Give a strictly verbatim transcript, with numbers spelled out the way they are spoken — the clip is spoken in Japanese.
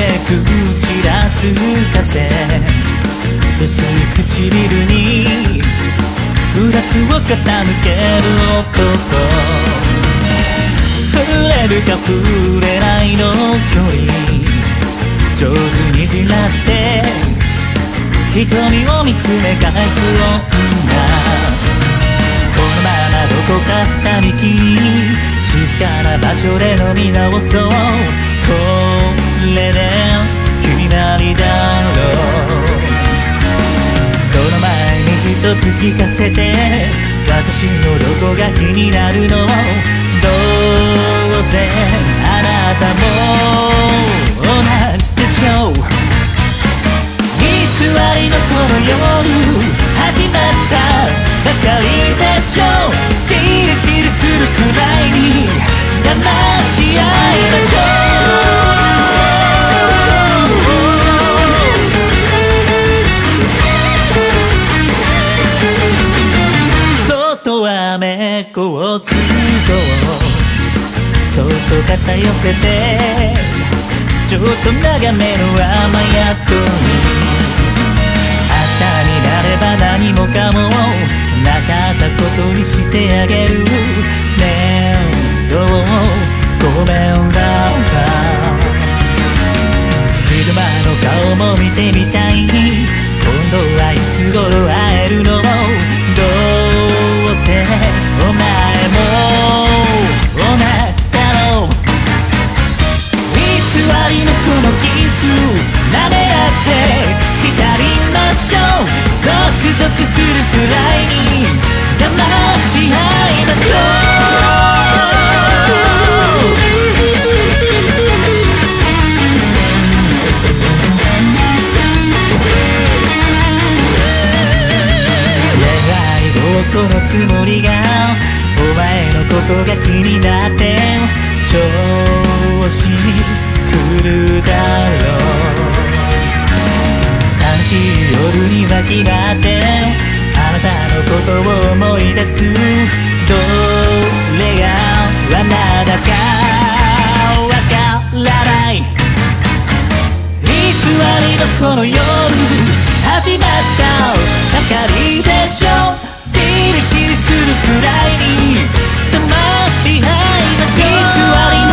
くちらつかせ薄い唇にグラスを傾ける男触れるか触れないの距離上手にじらして瞳を見つめ返す女このままどこか二人きり静かな場所で飲み直そうこれで決まりだろうその前に一つ聞かせて私のどこが気になるのどうせあなたも同じでしょう偽りのこの夜始まったばかりでしょうチリチリするくらいに騙し合いましょう外は雨こうつとそっと肩寄せてちょっと長めの雨やっとに明日になれば何もかもなかったことにしてあげる面倒ごめんだ昼間の顔も見てみたい今度はいつ頃会えるのどうせお前も同じだろう偽りのこの傷舐め合って浸りましょうゾクゾクするくらいに騙し合いましょう恋愛ごっこのつもりがお前のことが気になって調子狂うだろう寂しい夜には決まってあなたのことを思い出すどれが罠だかわからない偽りのこの夜始まったばかりでしょチリチリするくらいに騙し合いましょう偽り